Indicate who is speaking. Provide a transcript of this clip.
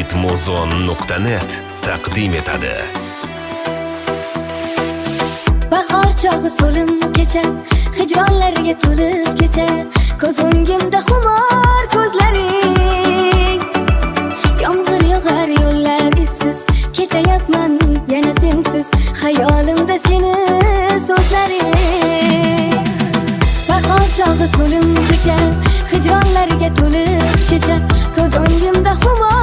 Speaker 1: ritmozon.net taqdim etadi.
Speaker 2: Bahor chog'i so'lim kecha, hijronlarga to'lib kecha, ko'z o'ngimda xumor ko'zlaring. Yomg'ir yog'ar yo'llar izsiz, ketayapman yana sensiz, xayolimda seni so'zlaring. Bahor chog'i so'lim kecha, hijronlarga to'lib kecha, ko'z o'ngimda xumor